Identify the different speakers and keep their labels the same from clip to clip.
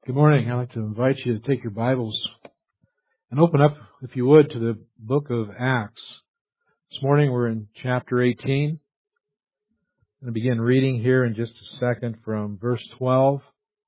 Speaker 1: Good morning. I'd like to invite you to take your Bibles and open up, if you would, to the book of Acts. This morning we're in chapter 18. I'm going to begin reading here in just a second from verse 12.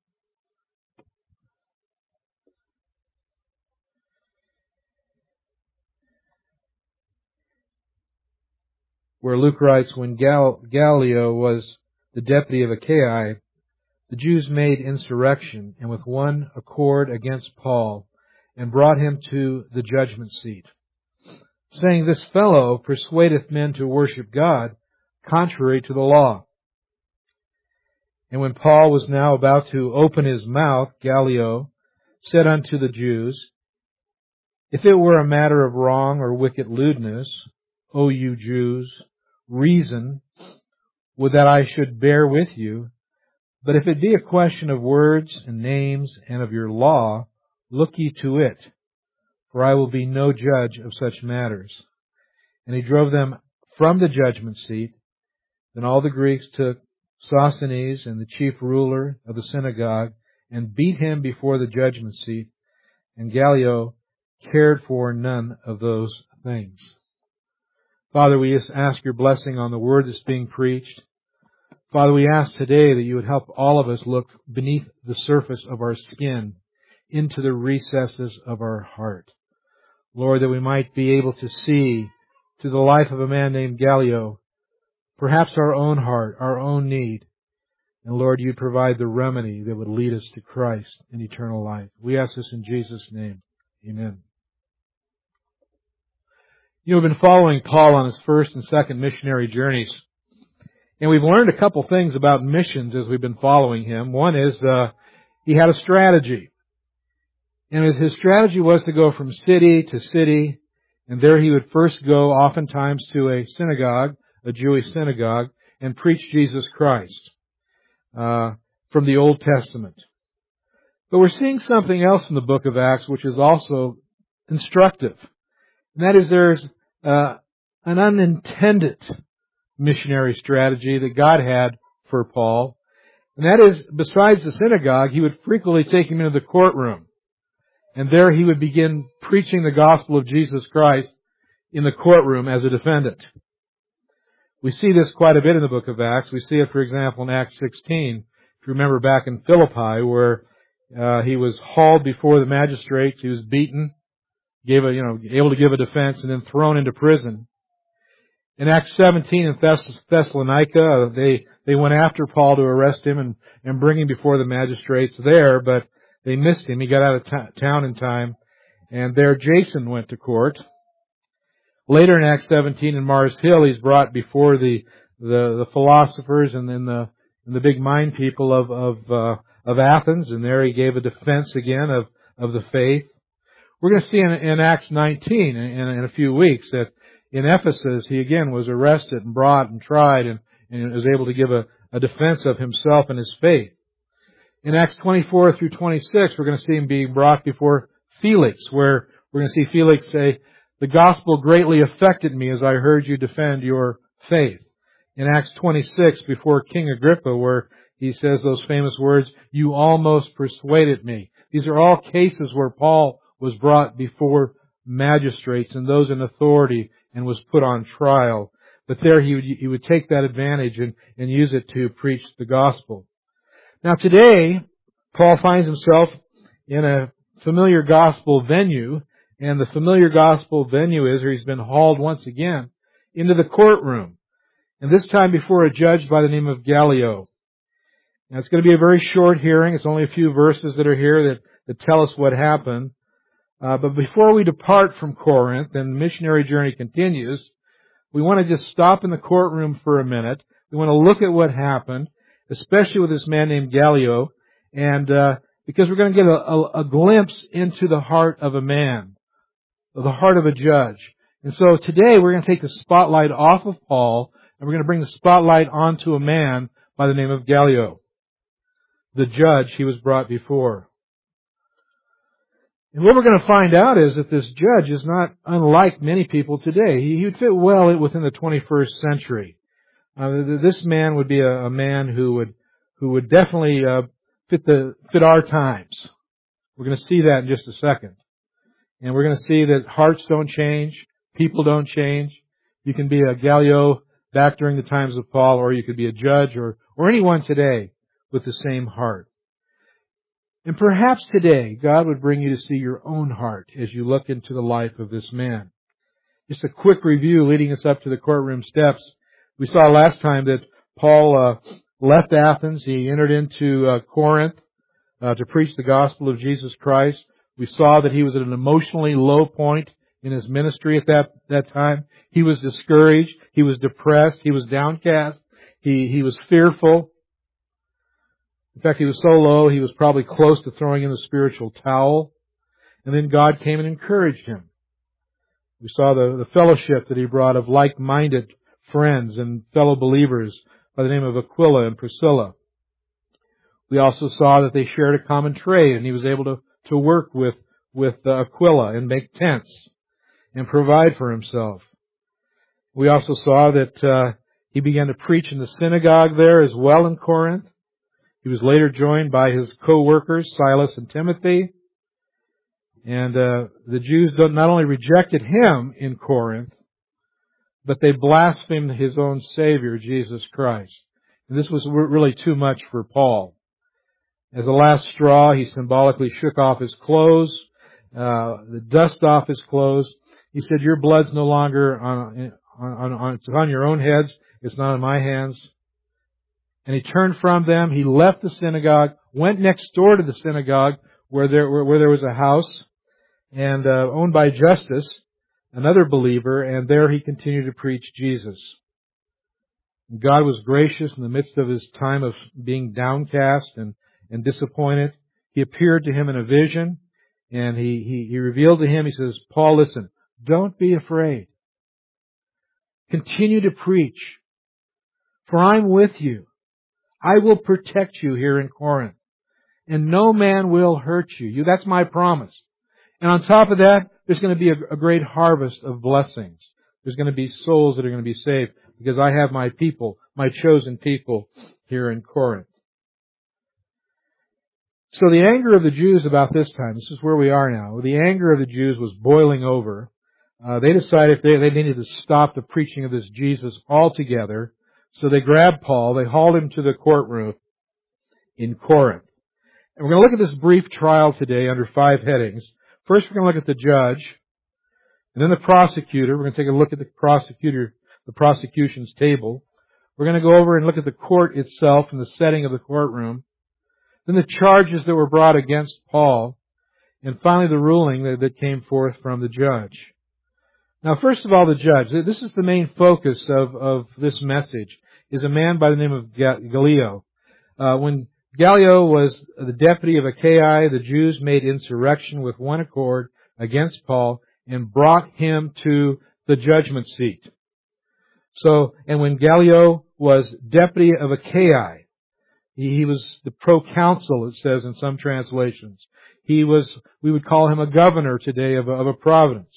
Speaker 1: Where Luke writes, when Gallio was the deputy of Achaia, the Jews made insurrection and with one accord against Paul and brought him to the judgment seat, saying, This fellow persuadeth men to worship God contrary to the law. And when Paul was now about to open his mouth, Gallio said unto the Jews, If it were a matter of wrong or wicked lewdness, O you Jews, reason, would that I should bear with you. But if it be a question of words and names and of your law, look ye to it, for I will be no judge of such matters. And he drove them from the judgment seat. Then all the Greeks took Sosthenes and the chief ruler of the synagogue and beat him before the judgment seat. And Gallio cared for none of those things. Father, we just ask your blessing on the word that's being preached. Father, we ask today that you would help all of us look beneath the surface of our skin into the recesses of our heart. Lord, that we might be able to see to the life of a man named Gallio, perhaps our own heart, our own need. And Lord, you provide the remedy that would lead us to Christ and eternal life. We ask this in Jesus' name. Amen. You have been following Paul on his first and second missionary journeys. And we've learned a couple things about missions as we've been following him. One is he had a strategy. And his strategy was to go from city to city. And there he would first go oftentimes to a synagogue, a Jewish synagogue, and preach Jesus Christ from the Old Testament. But we're seeing something else in the book of Acts which is also instructive. And that is there's an unintended missionary strategy that God had for Paul. And that is, besides the synagogue, he would frequently take him into the courtroom. And there he would begin preaching the gospel of Jesus Christ in the courtroom as a defendant. We see this quite a bit in the book of Acts. We see it, for example, in Acts 16. If you remember back in Philippi, where he was hauled before the magistrates, he was beaten, able to give a defense, and then thrown into prison. In Acts 17 in Thessalonica, they went after Paul to arrest him and bring him before the magistrates there, but they missed him. He got out of town in time, and there Jason went to court. Later in Acts 17 in Mars Hill, he's brought before the philosophers and then the big mind people of Athens, and there he gave a defense again of the faith. We're going to see in Acts 19 in a few weeks that in Ephesus, he again was arrested and brought and tried and was able to give a defense of himself and his faith. In Acts 24 through 26, we're going to see him being brought before Felix, where we're going to see Felix say, The gospel greatly affected me as I heard you defend your faith. In Acts 26, before King Agrippa, where he says those famous words, You almost persuaded me. These are all cases where Paul was brought before magistrates and those in authority and was put on trial. But there he would take that advantage and use it to preach the gospel. Now today, Paul finds himself in a familiar gospel venue, and the familiar gospel venue is, or he's been hauled once again, into the courtroom. And this time before a judge by the name of Gallio. Now it's going to be a very short hearing. It's only a few verses that are here that tell us what happened. But before we depart from Corinth and the missionary journey continues, we want to just stop in the courtroom for a minute. We want to look at what happened, especially with this man named Gallio, and because we're going to get a glimpse into the heart of a man, the heart of a judge. And so today we're going to take the spotlight off of Paul, and we're going to bring the spotlight onto a man by the name of Gallio, the judge he was brought before. And what we're going to find out is that this judge is not unlike many people today. He would fit well within the 21st century. This man would be a man who would definitely fit our times. We're going to see that in just a second. And we're going to see that hearts don't change, people don't change. You can be a Gallio back during the times of Paul, or you could be a judge or anyone today with the same heart. And perhaps today, God would bring you to see your own heart as you look into the life of this man. Just a quick review leading us up to the courtroom steps. We saw last time that Paul left Athens. He entered into Corinth to preach the gospel of Jesus Christ. We saw that he was at an emotionally low point in his ministry at that time. He was discouraged. He was depressed. He was downcast. He was fearful. In fact, he was so low, he was probably close to throwing in the spiritual towel. And then God came and encouraged him. We saw the fellowship that he brought of like-minded friends and fellow believers by the name of Aquila and Priscilla. We also saw that they shared a common trade, and he was able to work with Aquila and make tents and provide for himself. We also saw that he began to preach in the synagogue there as well in Corinth. He was later joined by his co-workers, Silas and Timothy. And the Jews not only rejected him in Corinth, but they blasphemed his own Savior, Jesus Christ. And this was really too much for Paul. As a last straw, he symbolically shook off his clothes, the dust off his clothes. He said, "Your blood's no longer it's on your own heads. It's not on my hands." And he turned from them. He left the synagogue, went next door to the synagogue where there was a house and owned by Justus, another believer, and there he continued to preach Jesus. And God was gracious in the midst of his time of being downcast and disappointed. He appeared to him in a vision, and he revealed to him, he says, "Paul, listen, don't be afraid. Continue to preach, for I'm with you. I will protect you here in Corinth, and no man will hurt you. That's my promise. And on top of that, there's going to be a great harvest of blessings. There's going to be souls that are going to be saved because I have my people, my chosen people here in Corinth." So the anger of the Jews about this time, this is where we are now, the anger of the Jews was boiling over. They decided they needed to stop the preaching of this Jesus altogether. So they grabbed Paul, they hauled him to the courtroom in Corinth. And we're going to look at this brief trial today under 5 headings. First, we're going to look at the judge, and then the prosecutor. We're going to take a look at the prosecution's table. We're going to go over and look at the court itself and the setting of the courtroom. Then the charges that were brought against Paul. And finally, the ruling that came forth from the judge. Now, first of all, the judge. This is the main focus of this message, is a man by the name of Gallio. When Gallio was the deputy of Achaia, the Jews made insurrection with one accord against Paul and brought him to the judgment seat. So, and when Gallio was deputy of Achaia, he was the proconsul, it says in some translations. We would call him a governor today of a province.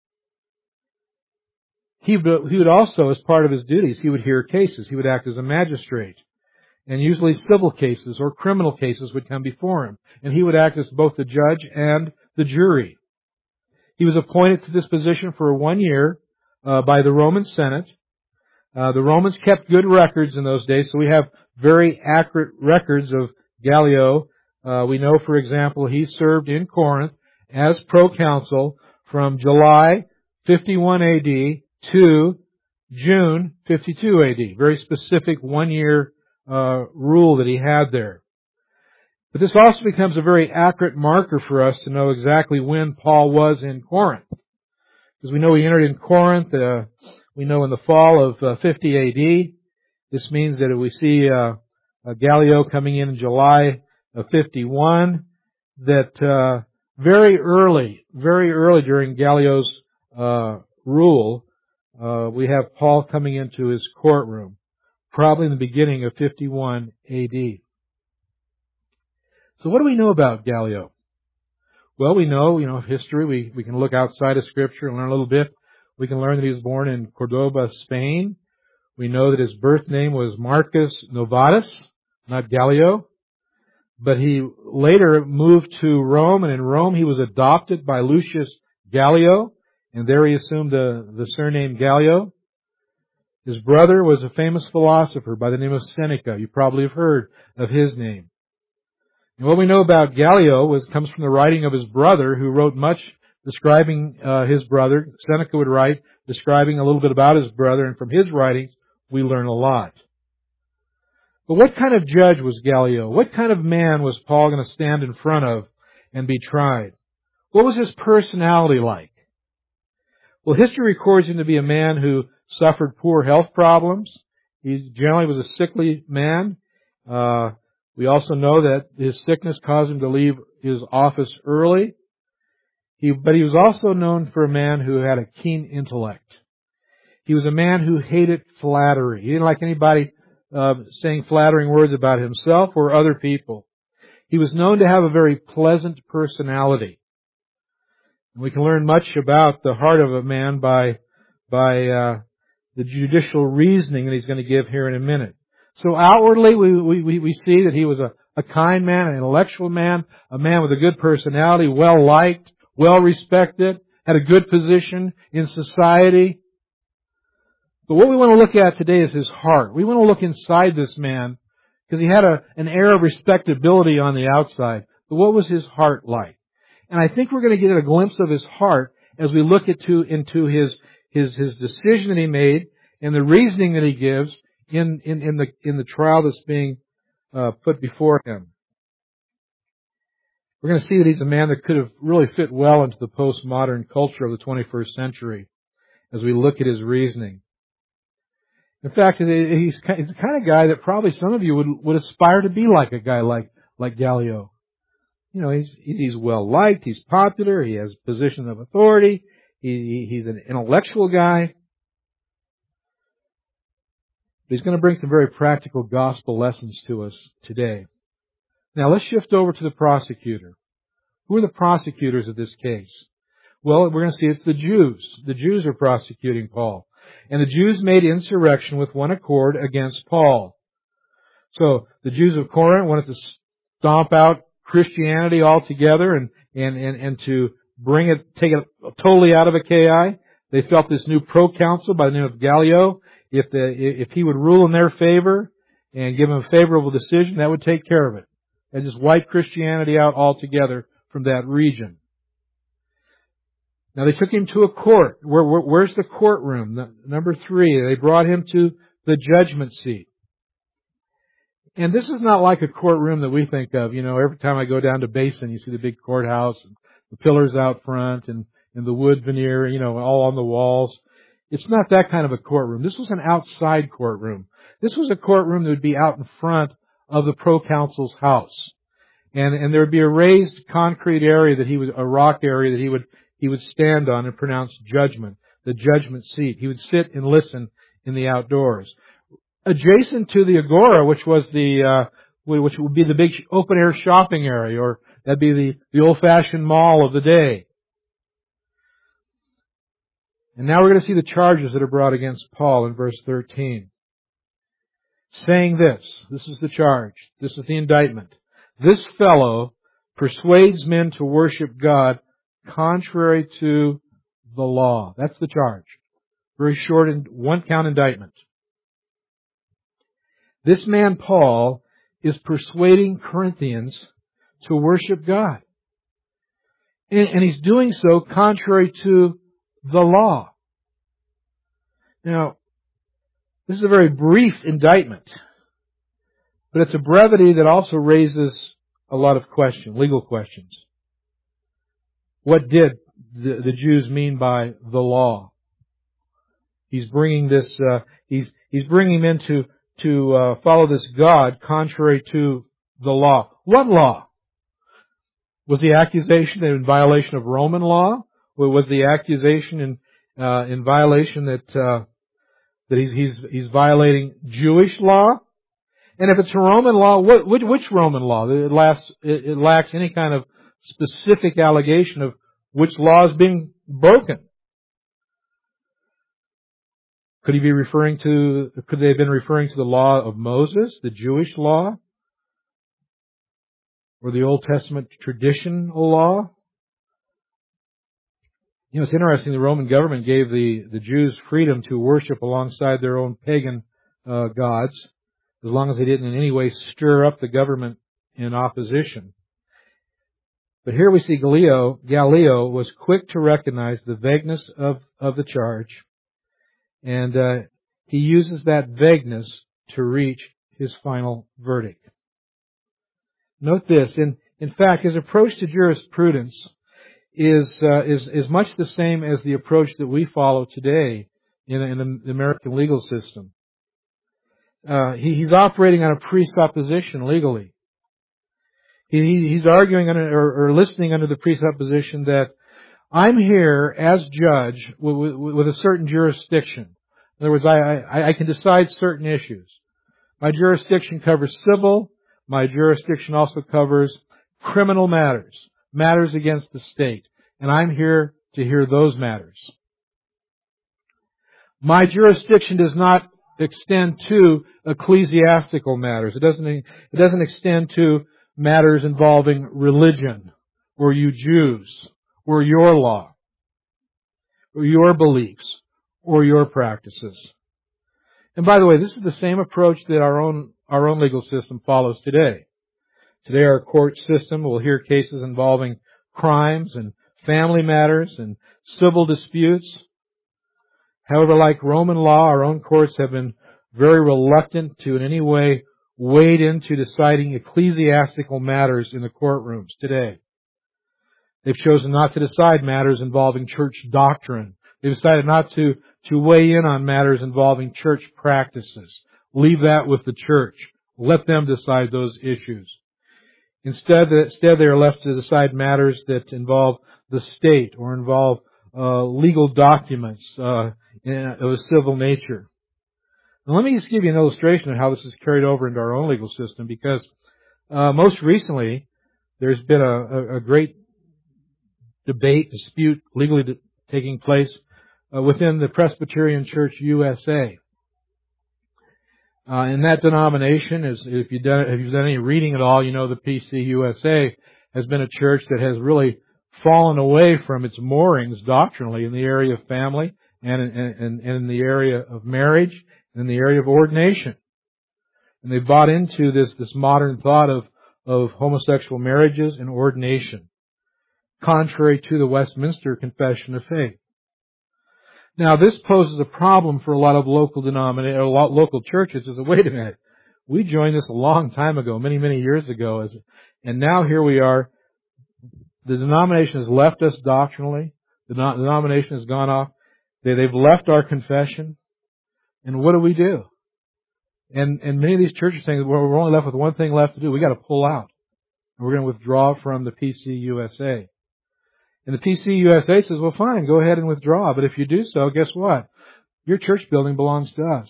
Speaker 1: He would also, as part of his duties, he would hear cases. He would act as a magistrate. And usually civil cases or criminal cases would come before him. And he would act as both the judge and the jury. He was appointed to this position for 1 year by the Roman Senate. The Romans kept good records in those days, so we have very accurate records of Gallio. We know, for example, he served in Corinth as proconsul from July 51 AD to June 52 AD. Very specific 1 year rule that he had there. But this also becomes a very accurate marker for us to know exactly when Paul was in Corinth. Because we know he entered in Corinth, we know in the fall of 50 AD. This means that we see Gallio coming in July of 51, that very early during Gallio's rule, we have Paul coming into his courtroom, probably in the beginning of 51 AD. So what do we know about Gallio? Well, we know, history. We can look outside of Scripture and learn a little bit. We can learn that he was born in Cordoba, Spain. We know that his birth name was Marcus Novatus, not Gallio. but he later moved to Rome, and in Rome he was adopted by Lucius Gallio, and there he assumed the surname Gallio. His brother was a famous philosopher by the name of Seneca. You probably have heard of his name. And what we know about Gallio comes from the writing of his brother, who wrote much describing his brother. Seneca would write describing a little bit about his brother, and from his writings we learn a lot. But what kind of judge was Gallio? What kind of man was Paul going to stand in front of and be tried? What was his personality like? Well, history records him to be a man who suffered poor health problems. He generally was a sickly man. We also know that his sickness caused him to leave his office early. But he was also known for a man who had a keen intellect. He was a man who hated flattery. He didn't like anybody saying flattering words about himself or other people. He was known to have a very pleasant personality. We can learn much about the heart of a man by the judicial reasoning that he's going to give here in a minute. So outwardly, we see that he was a kind man, an intellectual man, a man with a good personality, well liked, well respected, had a good position in society. But what we want to look at today is his heart. We want to look inside this man because he had an air of respectability on the outside. But what was his heart like? And I think we're going to get a glimpse of his heart as we look into his decision that he made and the reasoning that he gives in the trial that's being put before him. We're going to see that he's a man that could have really fit well into the postmodern culture of the 21st century as we look at his reasoning. In fact, he's the kind of guy that probably some of you would aspire to be like a guy like Gallio. You know, he's well liked, he's popular, he has positions of authority, he's an intellectual guy. But he's going to bring some very practical gospel lessons to us today. Now let's shift over to the prosecutor. Who are the prosecutors of this case? Well, we're going to see it's the Jews. The Jews are prosecuting Paul. And the Jews made insurrection with one accord against Paul. So the Jews of Corinth wanted to stomp out Christianity altogether and to take it totally out of Achaia. They felt this new proconsul by the name of Gallio, if he would rule in their favor and give them a favorable decision, that would take care of it. And just wipe Christianity out altogether from that region. Now they took him to a court. Where's the courtroom? Number 3, they brought him to the judgment seat. And this is not like a courtroom that we think of. You know, every time I go down to Basin, you see the big courthouse, and the pillars out front, and the wood veneer, you know, all on the walls. It's not that kind of a courtroom. This was an outside courtroom. This was a courtroom that would be out in front of the proconsul's house. And there would be a raised concrete area a rock area that he would stand on and pronounce judgment, the judgment seat. He would sit and listen in the outdoors. Adjacent to the agora, which would be the big open air shopping area, or that'd be the old fashioned mall of the day. And now we're going to see the charges that are brought against Paul in verse 13. Saying this is the charge, this is the indictment. This fellow persuades men to worship God contrary to the law. That's the charge. Very short and one count indictment. This man, Paul, is persuading Corinthians to worship God. And he's doing so contrary to the law. Now, this is a very brief indictment, but it's a brevity that also raises a lot of questions, legal questions. What did the Jews mean by the law? He's bringing this. He's bringing them to follow this God contrary to the law. What law? Was the accusation in violation of Roman law? Or was the accusation in violation that he's violating Jewish law? And if it's a Roman law, which Roman law? It lacks any kind of specific allegation of which law is being broken. Could they have been referring to the law of Moses, the Jewish law? or the Old Testament traditional law. You know, it's interesting, the Roman government gave the Jews freedom to worship alongside their own pagan gods, as long as they didn't in any way stir up the government in opposition. But here we see Gallio was quick to recognize the vagueness of the charge, and he uses that vagueness to reach his final verdict. Note this, in fact, his approach to jurisprudence is much the same as the approach that we follow today in the American legal system. He's operating on a presupposition legally. He's arguing or listening under the presupposition that I'm here as judge with a certain jurisdiction. In other words, I can decide certain issues. My jurisdiction covers civil. My jurisdiction also covers criminal matters against the state. And I'm here to hear those matters. My jurisdiction does not extend to ecclesiastical matters. It doesn't extend to matters involving religion, or you Jews, or your law, or your beliefs, or your practices. And by the way, this is the same approach that our own legal system follows today. Today our court system will hear cases involving crimes and family matters and civil disputes. However, like Roman law, our own courts have been very reluctant to in any way wade into deciding ecclesiastical matters in the courtrooms today. They've chosen not to decide matters involving church doctrine. They've decided not to weigh in on matters involving church practices. Leave that with the church. Let them decide those issues. Instead, they are left to decide matters that involve the state or involve legal documents of a civil nature. Now, let me just give you an illustration of how this is carried over into our own legal system, because most recently there's been a great dispute legally taking place within the Presbyterian Church USA. In that denomination, if you've done any reading at all, you know the PCUSA has been a church that has really fallen away from its moorings doctrinally in the area of family and in the area of marriage and in the area of ordination. And they've bought into this modern thought of homosexual marriages and ordination, contrary to the Westminster Confession of Faith. Now, this poses a problem for a lot of local churches. Is wait a minute, we joined this a long time ago, many, many years ago, and now here we are. The denomination has left us doctrinally. The denomination has gone off. They've left our confession. And what do? And many of these churches are saying, well, we're only left with one thing left to do. We got to pull out. And we're going to withdraw from the PCUSA. And the PCUSA says, well, fine, go ahead and withdraw. But if you do so, guess what? Your church building belongs to us.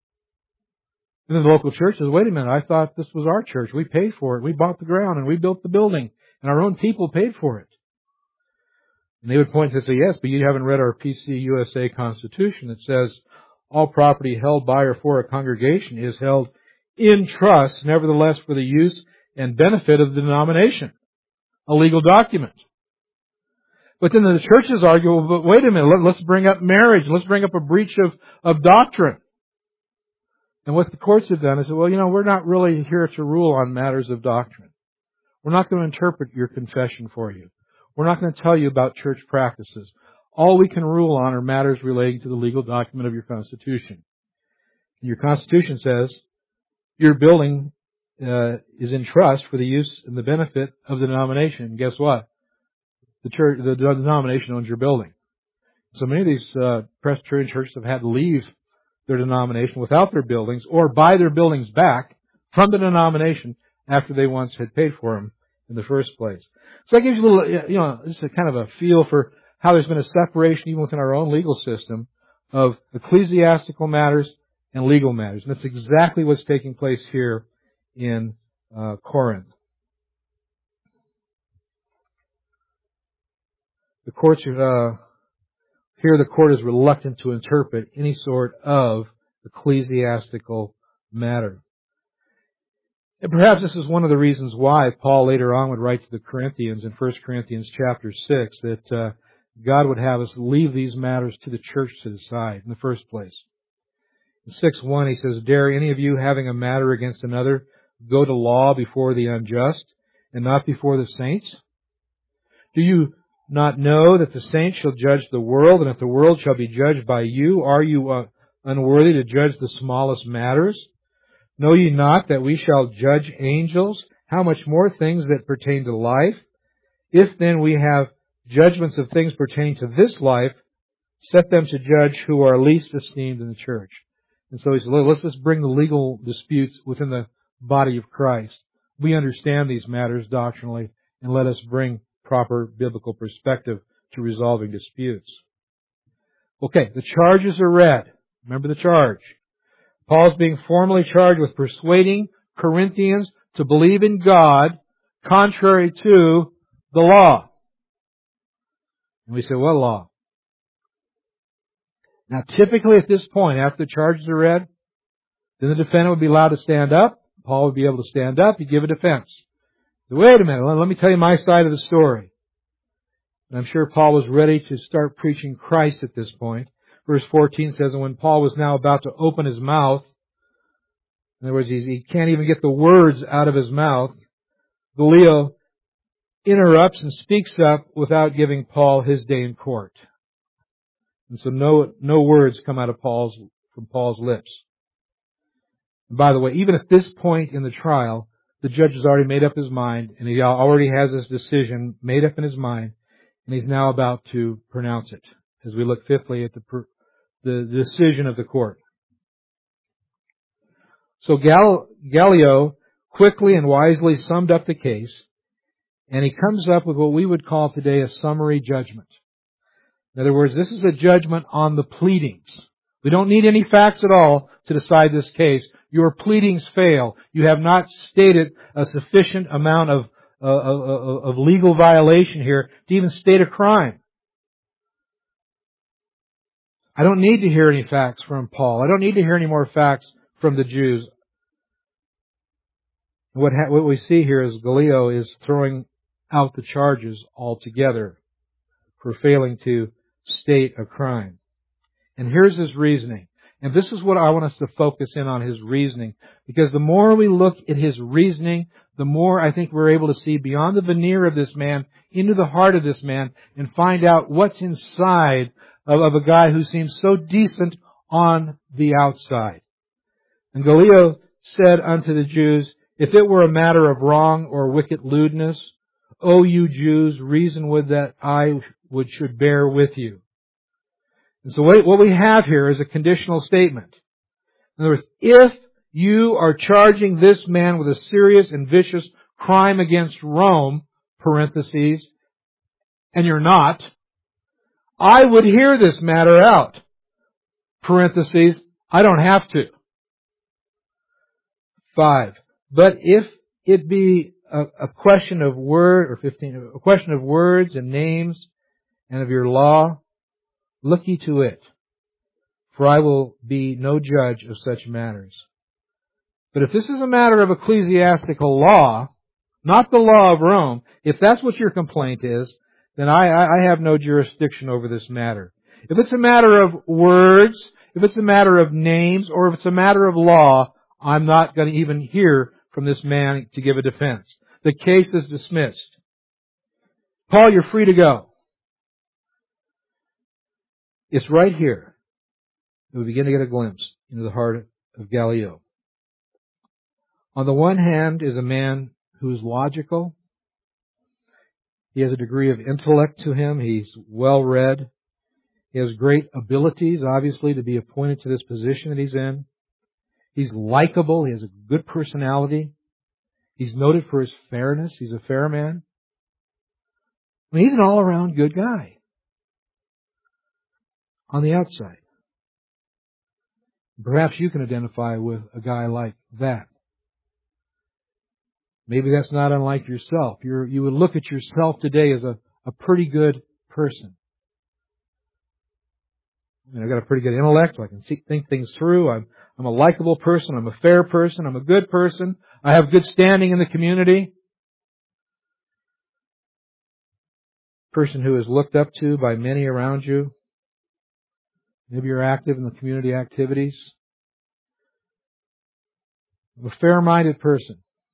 Speaker 1: And then the local church says, wait a minute, I thought this was our church. We paid for it. We bought the ground and we built the building. And our own people paid for it. And they would point to say, yes, but you haven't read our PCUSA Constitution. It says, all property held by or for a congregation is held in trust, nevertheless for the use and benefit of the denomination. A legal document. But then the churches argue, well, but wait a minute, let's bring up marriage. Let's bring up a breach of doctrine. And what the courts have done is, well, we're not really here to rule on matters of doctrine. We're not going to interpret your confession for you. We're not going to tell you about church practices. All we can rule on are matters relating to the legal document of your Constitution. Your Constitution says your building is in trust for the use and the benefit of the denomination. And guess what? The denomination owns your building. So many of these Presbyterian churches have had to leave their denomination without their buildings or buy their buildings back from the denomination after they once had paid for them in the first place. So that gives you a little, just a kind of a feel for how there's been a separation even within our own legal system of ecclesiastical matters and legal matters. And that's exactly what's taking place here in Corinth. The courts here the court is reluctant to interpret any sort of ecclesiastical matter. And perhaps this is one of the reasons why Paul later on would write to the Corinthians in 1 Corinthians chapter 6 that God would have us leave these matters to the church to decide in the first place. In 6:1 he says, "Dare any of you having a matter against another go to law before the unjust and not before the saints? Do you not know that the saints shall judge the world, and if the world shall be judged by you, are you unworthy to judge the smallest matters? Know ye not that we shall judge angels? How much more things that pertain to life? If then we have judgments of things pertaining to this life, set them to judge who are least esteemed in the church." And so he said, let's just bring the legal disputes within the body of Christ. We understand these matters doctrinally, and let us bring proper biblical perspective to resolving disputes. Okay, the charges are read. Remember the charge. Paul's being formally charged with persuading Corinthians to believe in God contrary to the law. And we say, what law? Now, typically at this point, after the charges are read, then the defendant would be allowed to stand up. Paul would be able to stand up. He'd give a defense. So, wait a minute, let me tell you my side of the story. And I'm sure Paul was ready to start preaching Christ at this point. Verse 14 says, "And when Paul was now about to open his mouth," in other words, he can't even get the words out of his mouth, Gallio interrupts and speaks up without giving Paul his day in court. And so no words come out of from Paul's lips. And by the way, even at this point in the trial, the judge has already made up his mind, and he already has his decision made up in his mind, and he's now about to pronounce it. As we look fifthly at the decision of the court. So Gallio quickly and wisely summed up the case, and he comes up with what we would call today a summary judgment. In other words, this is a judgment on the pleadings. We don't need any facts at all to decide this case. Your pleadings fail. You have not stated a sufficient amount of legal violation here to even state a crime. I don't need to hear any facts from Paul. I don't need to hear any more facts from the Jews. What we see here is Gallio is throwing out the charges altogether for failing to state a crime. And here's his reasoning. And this is what I want us to focus in on, his reasoning. Because the more we look at his reasoning, the more I think we're able to see beyond the veneer of this man, into the heart of this man, and find out what's inside of a guy who seems so decent on the outside. And Gallio said unto the Jews, "If it were a matter of wrong or wicked lewdness, O you Jews, reason would that I should bear with you." And so what we have here is a conditional statement. In other words, if you are charging this man with a serious and vicious crime against Rome, parentheses, and you're not, I would hear this matter out, parentheses, I don't have to. 5. But if it be a question of word, or 15, a question of words and names and of your law, look ye to it, for I will be no judge of such matters. But if this is a matter of ecclesiastical law, not the law of Rome, if that's what your complaint is, then I have no jurisdiction over this matter. If it's a matter of words, if it's a matter of names, or if it's a matter of law, I'm not going to even hear from this man to give a defense. The case is dismissed. Paul, you're free to go. It's right here that we begin to get a glimpse into the heart of Gallio. On the one hand is a man who's logical. He has a degree of intellect to him. He's well read. He has great abilities, obviously, to be appointed to this position that he's in. He's likable. He has a good personality. He's noted for his fairness. He's a fair man. I mean, he's an all-around good guy on the outside. Perhaps you can identify with a guy like that. Maybe that's not unlike yourself. You would look at yourself today as a pretty good person. I mean, I've got a pretty good intellect. I can think things through. I'm a likable person. I'm a fair person. I'm a good person. I have good standing in the community. Person who is looked up to by many around you. Maybe you're active in the community activities. A fair-minded person.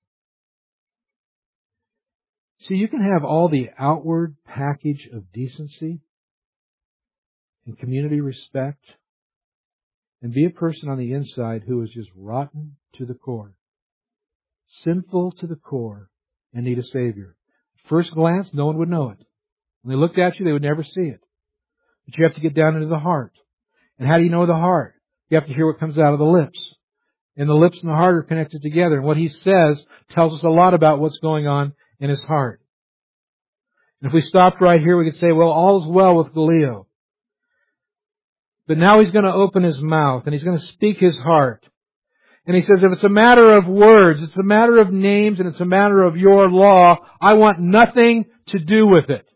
Speaker 1: See, you can have all the outward package of decency and community respect and be a person on the inside who is just rotten to the core, sinful to the core, and need a Savior. At first glance, no one would know it. When they looked at you, they would never see it. But you have to get down into the heart. And how do you know the heart? You have to hear what comes out of the lips. And the lips and the heart are connected together. And what he says tells us a lot about what's going on in his heart. And if we stopped right here, we could say, well, all is well with Gallio. But now he's going to open his mouth and he's going to speak his heart. And he says, if it's a matter of words, it's a matter of names, and it's a matter of your law, I want nothing to do with it.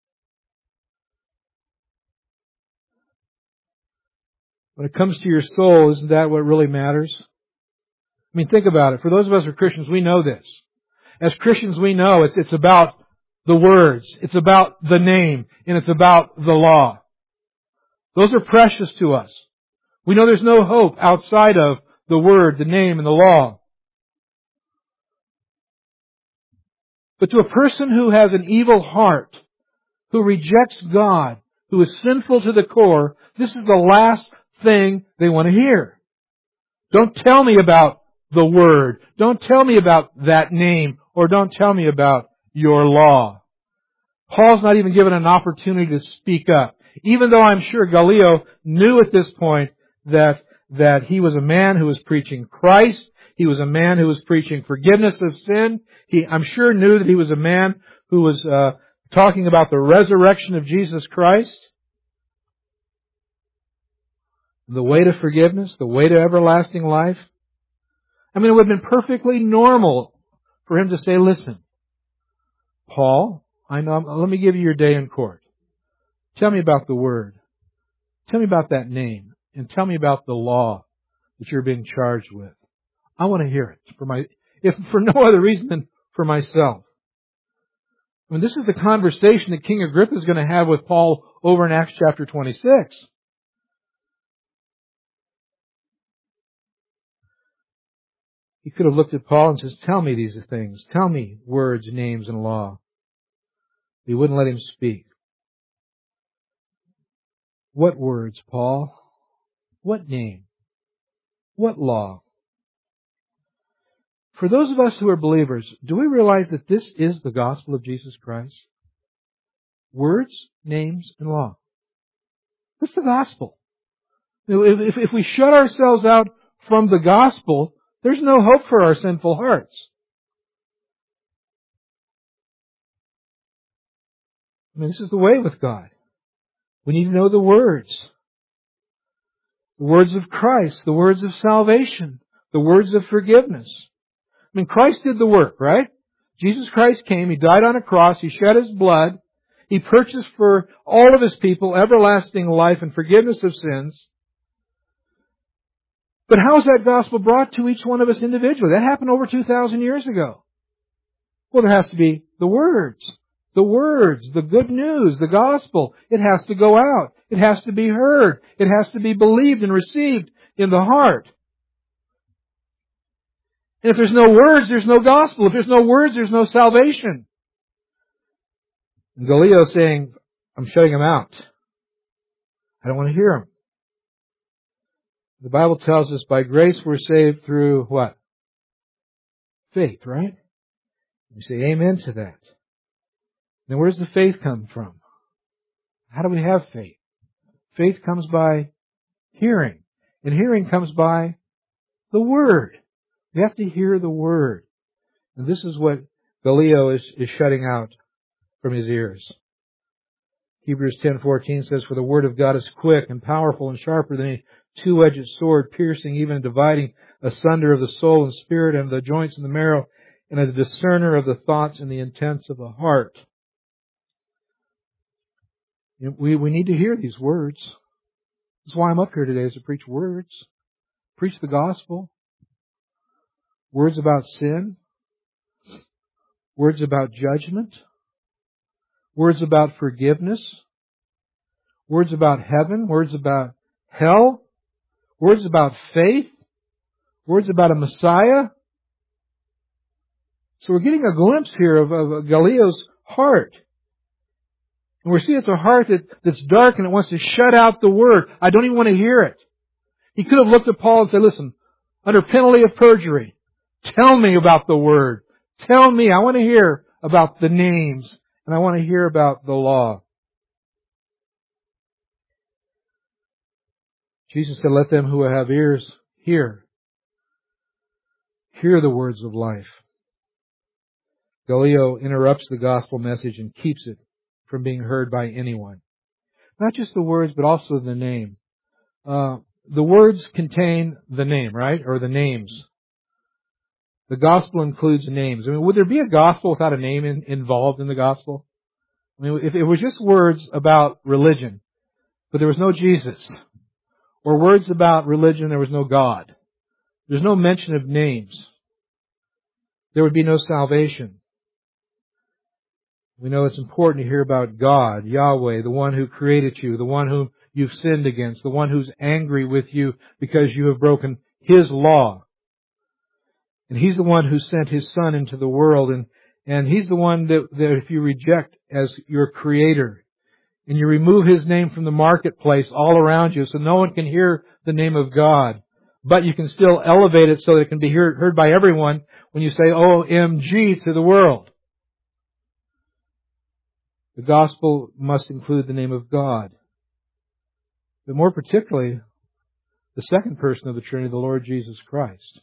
Speaker 1: When it comes to your soul, isn't that what really matters? I mean, think about it. For those of us who are Christians, we know this. As Christians, we know it's about the words, it's about the name, and it's about the law. Those are precious to us. We know there's no hope outside of the word, the name, and the law. But to a person who has an evil heart, who rejects God, who is sinful to the core, this is the last thing they want to hear. Don't tell me about the word. Don't tell me about that name, or don't tell me about your law. Paul's not even given an opportunity to speak up. Even though I'm sure Gallio knew at this point that he was a man who was preaching Christ. He was a man who was preaching forgiveness of sin. I'm sure knew that he was a man who was talking about the resurrection of Jesus Christ. The way to forgiveness, the way to everlasting life. I mean, it would have been perfectly normal for him to say, listen, Paul, let me give you your day in court. Tell me about the word. Tell me about that name. And tell me about the law that you're being charged with. I want to hear it if for no other reason than for myself. I mean, this is the conversation that King Agrippa is going to have with Paul over in Acts chapter 26. He could have looked at Paul and says, tell me these things. Tell me words, names, and law. He wouldn't let him speak. What words, Paul? What name? What law? For those of us who are believers, do we realize that this is the gospel of Jesus Christ? Words, names, and law. That's the gospel. If we shut ourselves out from the gospel, there's no hope for our sinful hearts. I mean, this is the way with God. We need to know the words. The words of Christ, the words of salvation, the words of forgiveness. I mean, Christ did the work, right? Jesus Christ came, He died on a cross, He shed His blood, He purchased for all of His people everlasting life and forgiveness of sins. But how is that gospel brought to each one of us individually? That happened over 2,000 years ago. Well, there has to be the words, the good news, the gospel. It has to go out. It has to be heard. It has to be believed and received in the heart. And if there's no words, there's no gospel. If there's no words, there's no salvation. And Gallio is saying, I'm shutting him out. I don't want to hear him. The Bible tells us by grace we're saved through what? Faith, right? We say amen to that. Then where does the faith come from? How do we have faith? Faith comes by hearing. And hearing comes by the Word. We have to hear the Word. And this is what Gallio is shutting out from his ears. Hebrews 10:14 says, For the Word of God is quick and powerful and sharper than a two-edged sword, piercing even and dividing asunder of the soul and spirit and the joints and the marrow, and as a discerner of the thoughts and the intents of the heart. We need to hear these words. That's why I'm up here today, is to preach words. Preach the gospel. Words about sin. Words about judgment. Words about forgiveness. Words about heaven. Words about hell. Words about faith. Words about a Messiah. So we're getting a glimpse here of Gallio's heart. And we're seeing it's a heart that's dark and it wants to shut out the Word. I don't even want to hear it. He could have looked at Paul and said, listen, under penalty of perjury, tell me about the Word. Tell me, I want to hear about the names and I want to hear about the law. Jesus said, let them who have ears hear. Hear the words of life. Gallio interrupts the gospel message and keeps it from being heard by anyone. Not just the words, but also the name. The words contain the name, right? Or the names. The gospel includes names. I mean, would there be a gospel without a name involved in the gospel? I mean, if it was just words about religion, but there was no Jesus, or words about religion, there was no God. There's no mention of names. There would be no salvation. We know it's important to hear about God, Yahweh, the one who created you, the one whom you've sinned against, the one who's angry with you because you have broken His law. And He's the one who sent His Son into the world, and He's the one that if you reject as your Creator, and you remove His name from the marketplace all around you so no one can hear the name of God, but you can still elevate it so that it can be heard by everyone when you say OMG to the world. The gospel must include the name of God. But more particularly, the second person of the Trinity, the Lord Jesus Christ.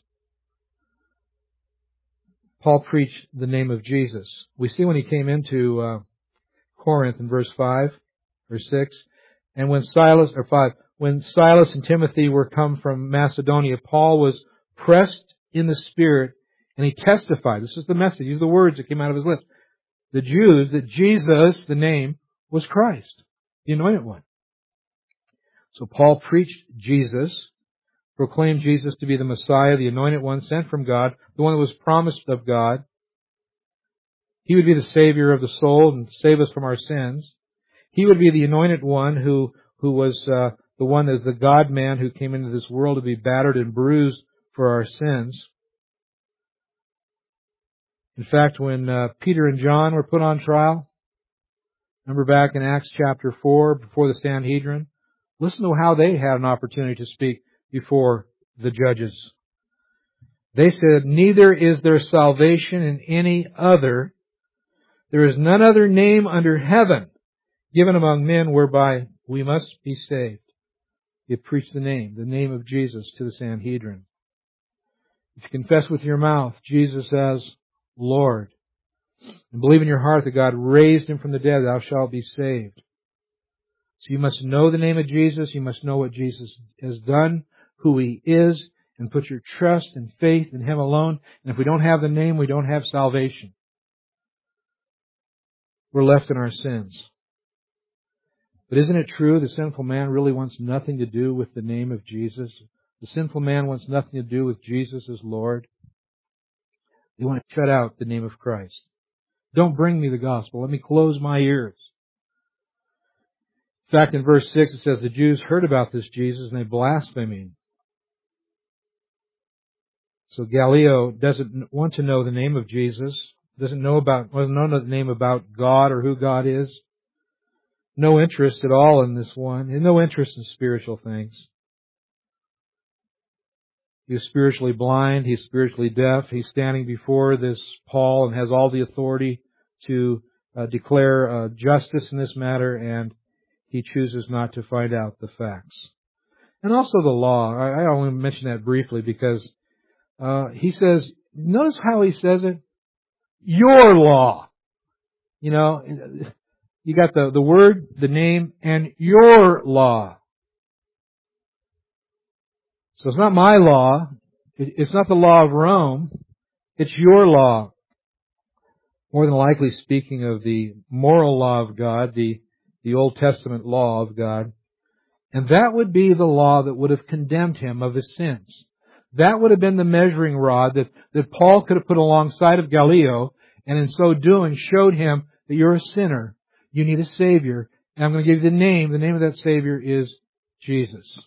Speaker 1: Paul preached the name of Jesus. We see when he came into Corinth in verse 5, verse 6, and when Silas and Timothy were come from Macedonia, Paul was pressed in the Spirit, and he testified. This is the message. These are the words that came out of his lips. The Jews, that Jesus, the name, was Christ, the Anointed One. So Paul preached Jesus, proclaimed Jesus to be the Messiah, the Anointed One sent from God, the one that was promised of God. He would be the Savior of the soul and save us from our sins. He would be the Anointed One who was the one as the God-man who came into this world to be battered and bruised for our sins. In fact, when Peter and John were put on trial, remember back in Acts chapter 4, before the Sanhedrin, listen to how they had an opportunity to speak before the judges. They said, neither is there salvation in any other. There is none other name under heaven given among men whereby we must be saved. You preach the name of Jesus to the Sanhedrin. If you confess with your mouth Jesus as Lord, and believe in your heart that God raised Him from the dead, thou shalt be saved. So you must know the name of Jesus. You must know what Jesus has done, who He is, and put your trust and faith in Him alone. And if we don't have the name, we don't have salvation. We're left in our sins. But isn't it true the sinful man really wants nothing to do with the name of Jesus? The sinful man wants nothing to do with Jesus as Lord. They want to shut out the name of Christ. Don't bring me the gospel. Let me close my ears. In fact, in verse 6 it says, the Jews heard about this Jesus and they blasphemed Him. So Gallio doesn't want to know the name of Jesus, doesn't know the name about God or who God is. No interest at all in this one, and no interest in spiritual things. He is spiritually blind. He's spiritually deaf. He's standing before this Paul and has all the authority to declare justice in this matter, and he chooses not to find out the facts. And also the law. I only mention that briefly because he says, notice how he says it? Your law. You know, you got the word, the name, and your law. So it's not my law. It's not the law of Rome. It's your law. More than likely speaking of the moral law of God, the Old Testament law of God. And that would be the law that would have condemned him of his sins. That would have been the measuring rod that Paul could have put alongside of Gallio, and in so doing showed him that you're a sinner, you need a Savior, and I'm going to give you the name. The name of that Savior is Jesus.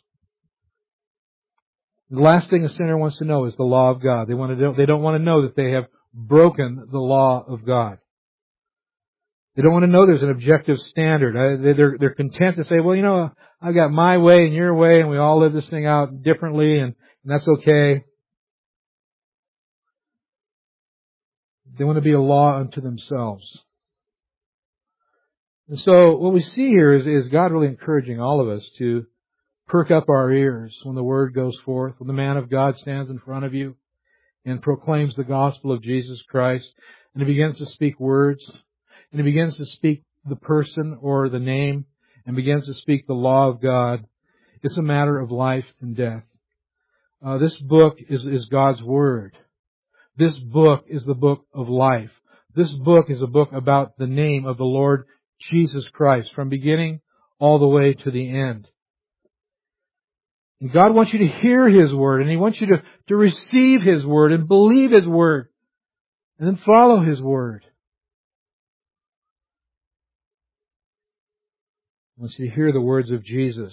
Speaker 1: The last thing a sinner wants to know is the law of God. They don't want to know that they have broken the law of God. They don't want to know there's an objective standard. They're content to say, well, I've got my way and your way, and we all live this thing out differently, and that's okay. They want to be a law unto themselves. And so what we see here is God really encouraging all of us to perk up our ears when the Word goes forth, when the man of God stands in front of you and proclaims the gospel of Jesus Christ, and he begins to speak words, and he begins to speak the person or the name, and begins to speak the law of God. It's a matter of life and death. This book is God's Word. This book is the book of life. This book is a book about the name of the Lord Jesus Christ, from beginning all the way to the end. And God wants you to hear His Word, and He wants you to receive His Word and believe His Word, and then follow His Word. He wants you to hear the words of Jesus.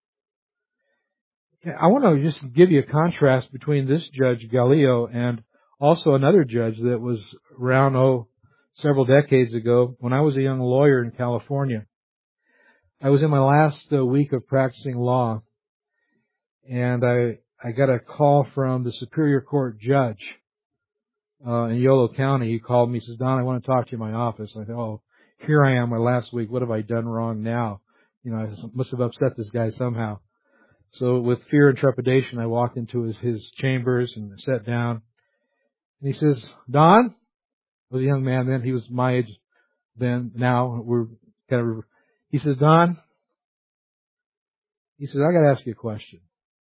Speaker 1: I want to just give you a contrast between this judge, Gallio, and also another judge that was around, several decades ago when I was a young lawyer in California. I was in my last week of practicing law, and I got a call from the Superior Court judge in Yolo County. He called me. He says, "Don, I want to talk to you in my office." I thought, here I am, my last week. What have I done wrong now? I must have upset this guy somehow. So with fear and trepidation, I walked into his chambers and sat down. And he says, "Don," I was a young man then. He was my age then. Now we're he says, "Don," he says, "I got to ask you a question.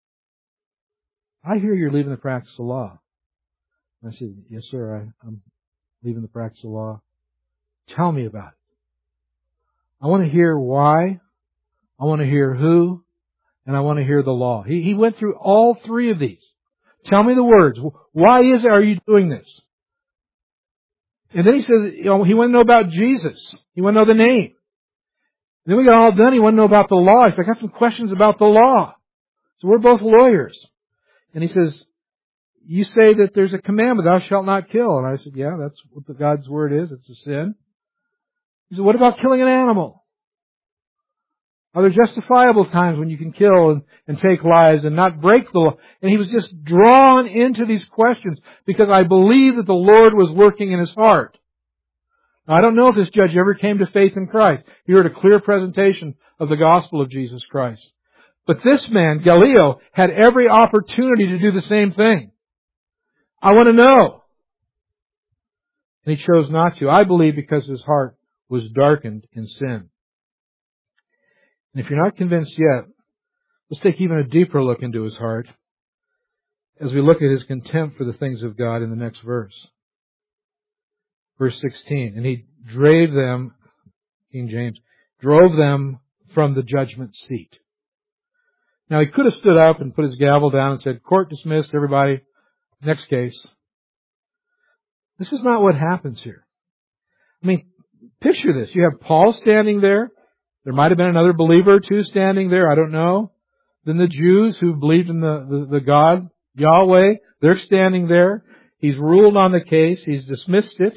Speaker 1: I hear you're leaving the practice of law." And I said, "Yes, sir. I'm leaving the practice of law." "Tell me about it. I want to hear why. I want to hear who. And I want to hear the law." He went through all three of these. Tell me the words. Why are you doing this? And then he says, he wanted to know about Jesus. He wanted to know the name. And then we got all done. He wanted to know about the law. He said, "I got some questions about the law." So we're both lawyers. And he says, "You say that there's a commandment, thou shalt not kill." And I said, "Yeah, that's what God's word is. It's a sin." He said, "What about killing an animal? Are there justifiable times when you can kill and take lives and not break the law?" And he was just drawn into these questions because I believe that the Lord was working in his heart. Now, I don't know if this judge ever came to faith in Christ. He heard a clear presentation of the gospel of Jesus Christ. But this man, Gallio, had every opportunity to do the same thing. I want to know. And he chose not to. I believe because his heart was darkened in sin. And if you're not convinced yet, let's take even a deeper look into his heart as we look at his contempt for the things of God in the next verse. Verse 16, "And he drave them," King James, "drove them from the judgment seat." Now he could have stood up and put his gavel down and said, "Court dismissed, everybody, next case." This is not what happens here. I mean, picture this. You have Paul standing there. There might have been another believer or two standing there. I don't know. Then the Jews who believed in the God, Yahweh, they're standing there. He's ruled on the case. He's dismissed it.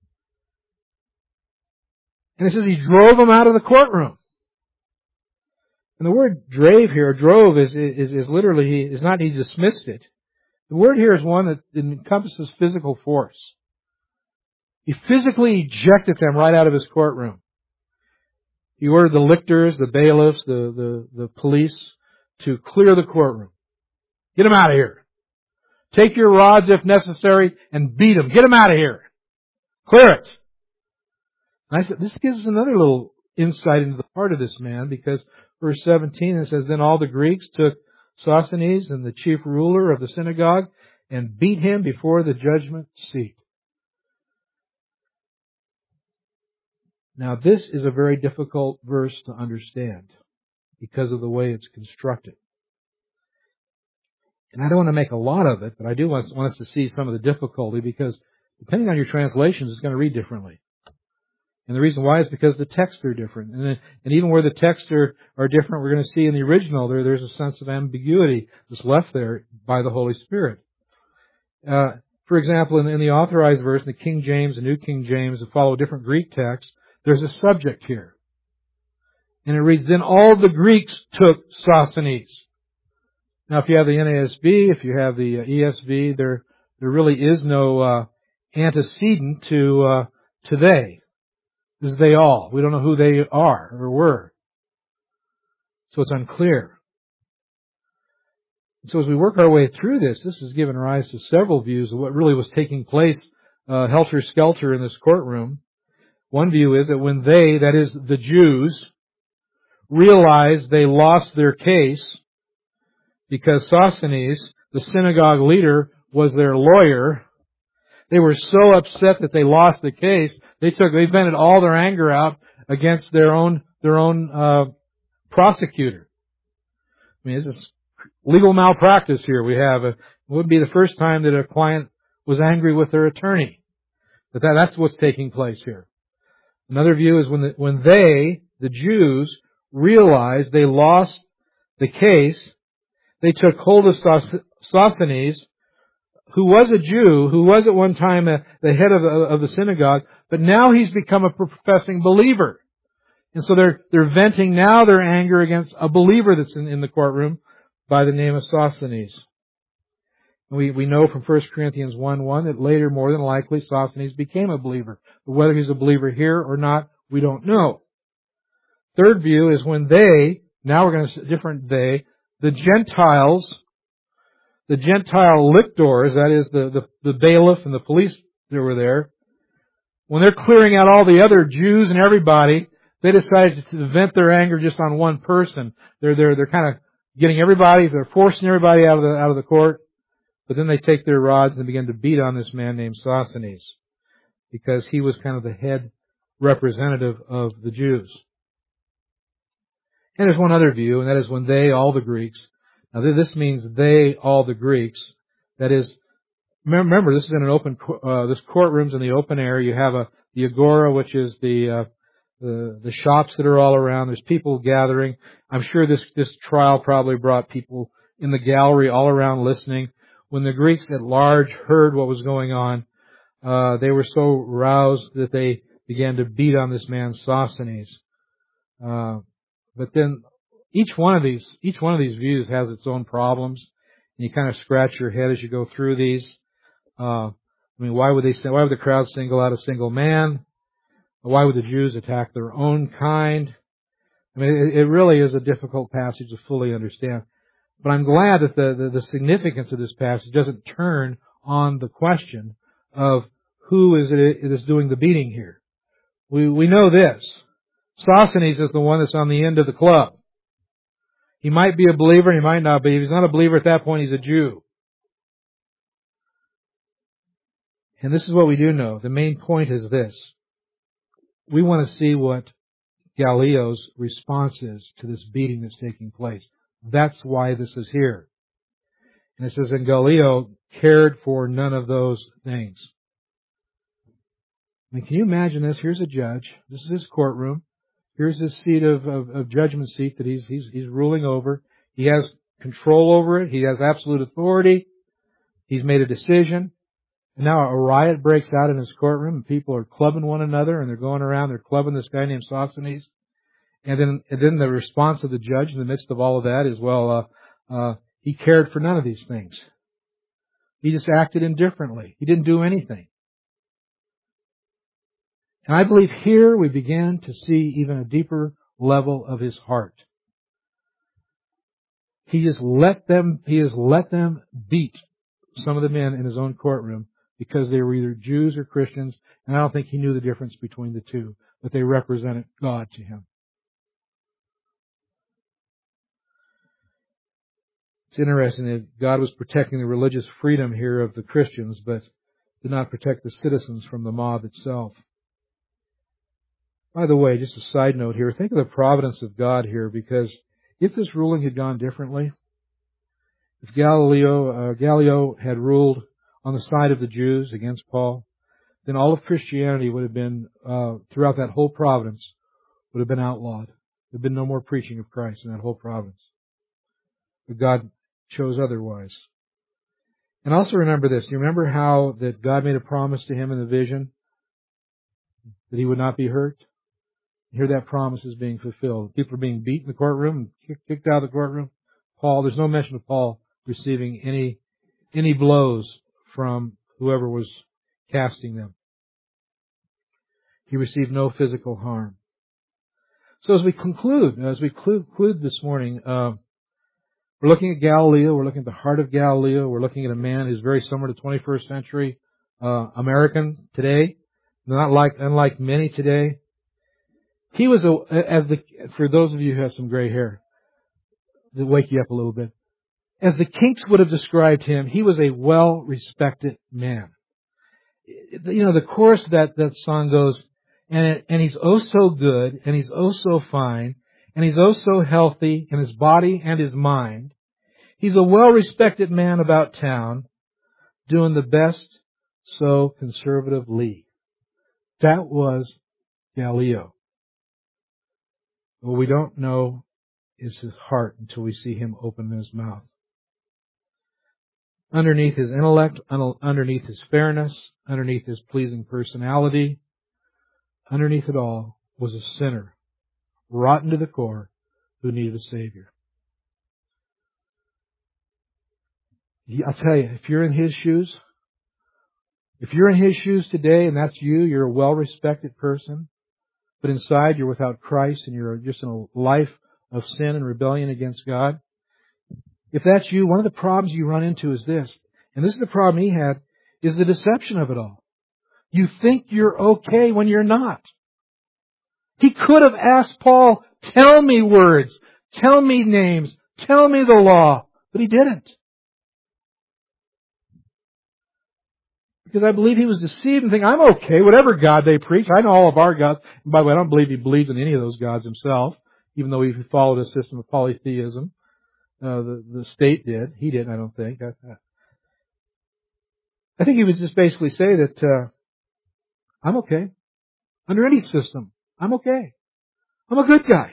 Speaker 1: And it says he drove them out of the courtroom. And the word drave here, drove, is literally, is not he dismissed it. The word here is one that encompasses physical force. He physically ejected them right out of his courtroom. He ordered the lictors, the bailiffs, the police to clear the courtroom. Get them out of here. Take your rods if necessary and beat them. Get them out of here. Clear it. And I said, this gives us another little insight into the heart of this man, because verse 17, it says, "Then all the Greeks took Sosthenes and the chief ruler of the synagogue and beat him before the judgment seat." Now this is a very difficult verse to understand because of the way it's constructed. And I don't want to make a lot of it, but I do want us to see some of the difficulty, because depending on your translations, it's going to read differently. And the reason why is because the texts are different. And even where the texts are different, we're going to see in the original there's a sense of ambiguity that's left there by the Holy Spirit. For example, in the Authorized Version, the King James and New King James, that follow different Greek texts, there's a subject here. And it reads, "Then all the Greeks took Sosthenes." Now, if you have the NASB, if you have the ESV, there really is no antecedent to they. This is they all. We don't know who they are or were. So it's unclear. So as we work our way through this has given rise to several views of what really was taking place helter-skelter in this courtroom. One view is that when they, that is the Jews, realized they lost their case because Sosthenes, the synagogue leader, was their lawyer, they were so upset that they lost the case, they vented all their anger out against their own prosecutor. I mean, this is legal malpractice here. It would be the first time that a client was angry with their attorney. But that's what's taking place here. Another view is when they, the Jews, realized they lost the case, they took hold of Sosthenes, who was a Jew, who was at one time the head of the synagogue, but now he's become a professing believer. And so they're venting now their anger against a believer that's in the courtroom by the name of Sosthenes. We know from 1 Corinthians 1:1 that later, more than likely, Sosthenes became a believer. But whether he's a believer here or not, we don't know. Third view is when now we're going to different the Gentiles, the Gentile lictors, that is the bailiff and the police that were there, when they're clearing out all the other Jews and everybody, they decided to vent their anger just on one person. They're kind of getting everybody, they're forcing everybody out of the court, but then they take their rods and begin to beat on this man named Sosthenes, because he was kind of the head representative of the Jews. And there's one other view, and that is when they, all the Greeks. Now this means they, all the Greeks. That is, remember, this is in an open, this courtroom's in the open air. You have the agora, which is the shops that are all around. There's people gathering. I'm sure this trial probably brought people in the gallery all around listening. When the Greeks at large heard what was going on, they were so roused that they began to beat on this man Sosthenes. But then each one of these views has its own problems, and you kind of scratch your head as you go through these. Why would the crowd single out a single man? Why would the Jews attack their own kind? I mean, it really is a difficult passage to fully understand. But I'm glad that the significance of this passage doesn't turn on the question of who is it is doing the beating here. We know this. Sosthenes is the one that's on the end of the club. He might be a believer and he might not be. If he's not a believer at that point, he's a Jew. And this is what we do know. The main point is this. We want to see what Gallio's response is to this beating that's taking place. That's why this is here. And it says, and Gallio cared for none of those things. I mean, can you imagine this? Here's a judge. This is his courtroom. Here's his seat of judgment seat that he's ruling over. He has control over it. He has absolute authority. He's made a decision. And now a riot breaks out in his courtroom, and people are clubbing one another, and they're going around, they're clubbing this guy named Sosthenes. And then the response of the judge in the midst of all of that is, he cared for none of these things. He just acted indifferently. He didn't do anything. And I believe here we begin to see even a deeper level of his heart. He has let them beat some of the men in his own courtroom because they were either Jews or Christians, and I don't think he knew the difference between the two, but they represented God to him. It's interesting that God was protecting the religious freedom here of the Christians, but did not protect the citizens from the mob itself. By the way, just a side note here, think of the providence of God here, because if this ruling had gone differently, If Gallio had ruled on the side of the Jews against Paul, then all of Christianity would have been, throughout that whole province, would have been outlawed. There would have been no more preaching of Christ in that whole province. But God chose otherwise. And also remember this. You remember how that God made a promise to him in the vision that he would not be hurt? Here that promise is being fulfilled. People are being beat in the courtroom and kicked out of the courtroom. There's no mention of Paul receiving any blows from whoever was casting them. He received no physical harm. So as we conclude this morning, we're looking at Galileo. We're looking at the heart of Galileo. We're looking at a man who's very similar to 21st century American today, unlike many today. He was for those of you who have some gray hair, to wake you up a little bit. As the Kinks would have described him, he was a well-respected man. You know, the chorus that song goes, and he's oh so good, and he's oh so fine, and he's oh so healthy in his body and his mind. He's a well-respected man about town, doing the best so conservatively. That was Galileo. What we don't know is his heart until we see him open his mouth. Underneath his intellect, underneath his fairness, underneath his pleasing personality, underneath it all was a sinner, rotten to the core, who needed a Savior. I'll tell you, if you're in his shoes today and that's you, you're a well-respected person, but inside you're without Christ and you're just in a life of sin and rebellion against God. If that's you, one of the problems you run into is this, and this is the problem he had, is the deception of it all. You think you're okay when you're not. He could have asked Paul, tell me words, tell me names, tell me the law, but he didn't. Because I believe he was deceived and thinking, I'm okay, whatever God they preach. I know all of our gods. And by the way, I don't believe he believed in any of those gods himself, even though he followed a system of polytheism. The state did. He didn't, I don't think. I think he would just basically say that I'm okay. Under any system, I'm okay. I'm a good guy.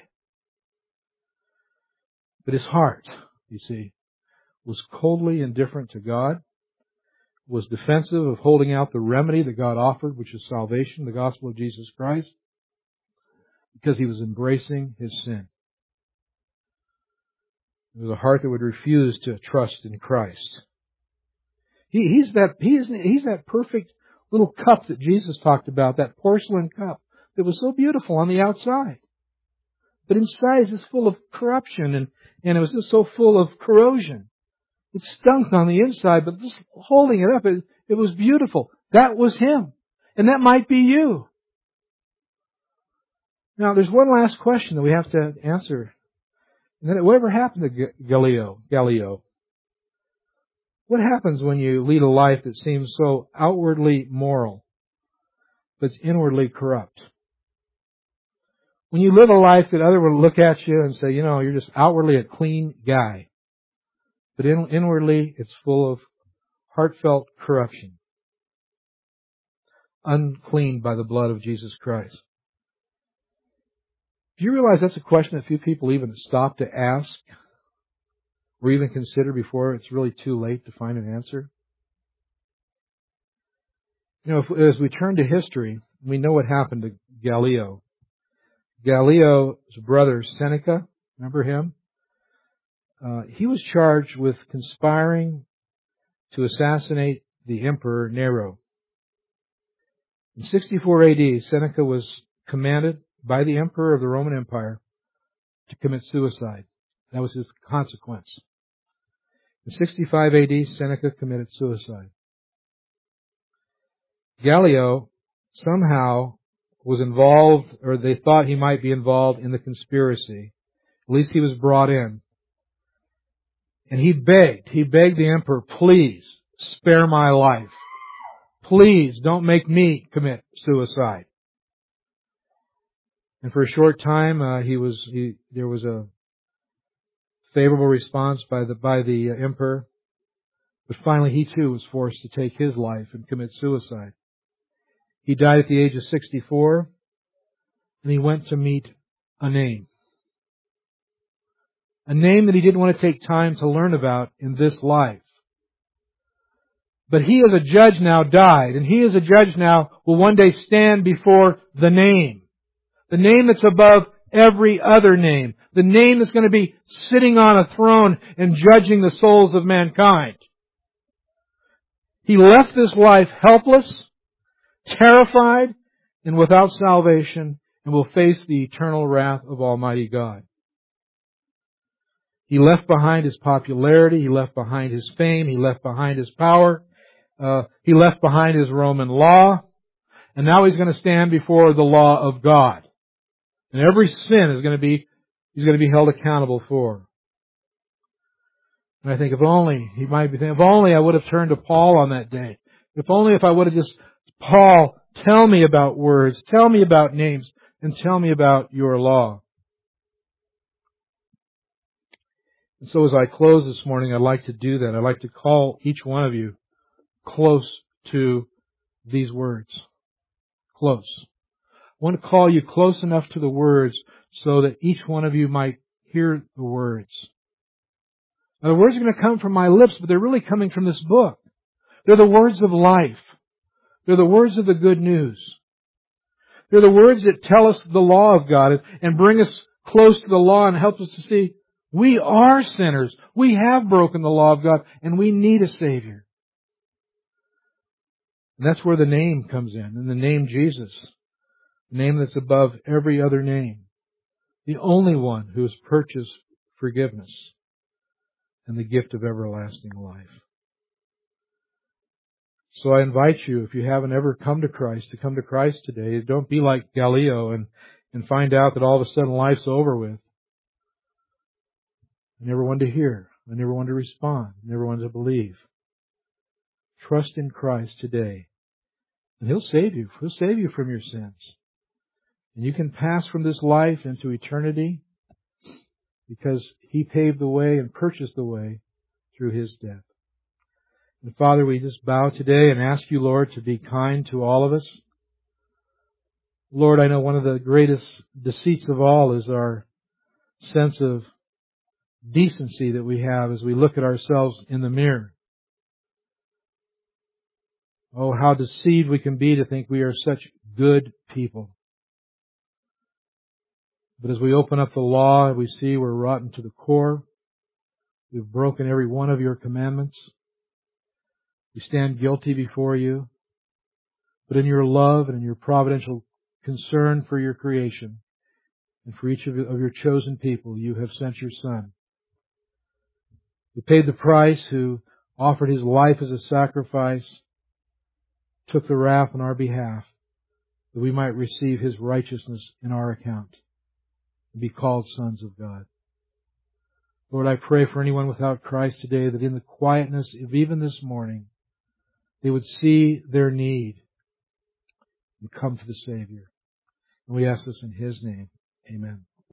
Speaker 1: But his heart, you see, was coldly indifferent to God, was defensive of holding out the remedy that God offered, which is salvation, the gospel of Jesus Christ, because he was embracing his sin. It was a heart that would refuse to trust in Christ. He's that perfect little cup that Jesus talked about, that porcelain cup that was so beautiful on the outside. But inside it's just full of corruption and it was just so full of corrosion. It stunk on the inside, but just holding it up, it was beautiful. That was him. And that might be you. Now, there's one last question that we have to answer. And then whatever happened to Galileo? What happens when you lead a life that seems so outwardly moral, but it's inwardly corrupt? When you live a life that others will look at you and say, you know, you're just outwardly a clean guy, but inwardly it's full of heartfelt corruption, uncleaned by the blood of Jesus Christ. Do you realize that's a question that few people even stop to ask or even consider before it's really too late to find an answer? You know, as we turn to history, we know what happened to Galileo. Galileo's brother Seneca, remember him? He was charged with conspiring to assassinate the Emperor Nero. In 64 AD, Seneca was commanded by the Emperor of the Roman Empire to commit suicide. That was his consequence. In 65 AD, Seneca committed suicide. Galileo somehow was involved, or they thought he might be involved in the conspiracy. At least he was brought in. And he begged the emperor, please spare my life. Please don't make me commit suicide. And for a short time, there was a favorable response by the emperor. But finally, he too was forced to take his life and commit suicide. He died at the age of 64, and he went to meet a name. A name that he didn't want to take time to learn about in this life. But he as a judge now died, and he as a judge now will one day stand before the name. The name that's above every other name. The name that's going to be sitting on a throne and judging the souls of mankind. He left this life helpless, terrified, and without salvation, and will face the eternal wrath of Almighty God. He left behind his popularity, he left behind his fame, he left behind his power, he left behind his Roman law, and now he's going to stand before the law of God. And every sin he's going to be held accountable for. And I think if only I would have turned to Paul on that day. If I would have just, Paul, tell me about words, tell me about names, and tell me about your law. And so as I close this morning, I'd like to do that. I'd like to call each one of you close to these words. Close. I want to call you close enough to the words so that each one of you might hear the words. Now, the words are going to come from my lips, but they're really coming from this book. They're the words of life. They're the words of the good news. They're the words that tell us the law of God and bring us close to the law and help us to see we are sinners. We have broken the law of God and we need a Savior. And that's where the name comes in, and the name Jesus. The name that's above every other name. The only one who has purchased forgiveness and the gift of everlasting life. So I invite you, if you haven't ever come to Christ, to come to Christ today. Don't be like Gallio and find out that all of a sudden life's over with. I never wanted to hear. I never wanted to respond. I never wanted to believe. Trust in Christ today. And He'll save you. He'll save you from your sins. And you can pass from this life into eternity because He paved the way and purchased the way through His death. And Father, we just bow today and ask you, Lord, to be kind to all of us. Lord, I know one of the greatest deceits of all is our sense of decency that we have as we look at ourselves in the mirror. Oh, how deceived we can be to think we are such good people. But as we open up the law, we see we're rotten to the core. We've broken every one of your commandments. We stand guilty before you. But in your love and in your providential concern for your creation and for each of your chosen people, you have sent your Son, who paid the price, who offered His life as a sacrifice, took the wrath on our behalf, that we might receive His righteousness in our account and be called sons of God. Lord, I pray for anyone without Christ today that in the quietness of even this morning, they would see their need and come to the Savior. And we ask this in His name. Amen.